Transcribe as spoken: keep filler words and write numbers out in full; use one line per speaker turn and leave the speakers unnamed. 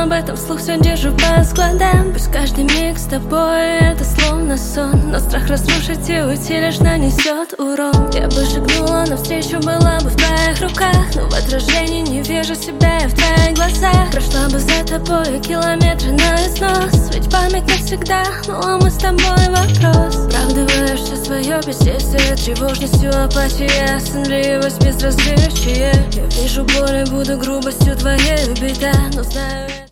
об этом вслух все держу по складам. Пусть каждый миг с тобой это словно сон, но страх разрушить и уйти лишь нанесет урон. Я бы шагнула навстречу, была бы в твоих руках, но в отражении не вижу себя я в твоих глазах. Прошла бы за тобой километры наизнос, ведь память навсегда, ну а мы с тобой вопрос. Оправдываешь все свое бездействие тревожностью, апатия, сонливость, безразличие. Я вижу боль и буду грубостью твоей убита, но знаю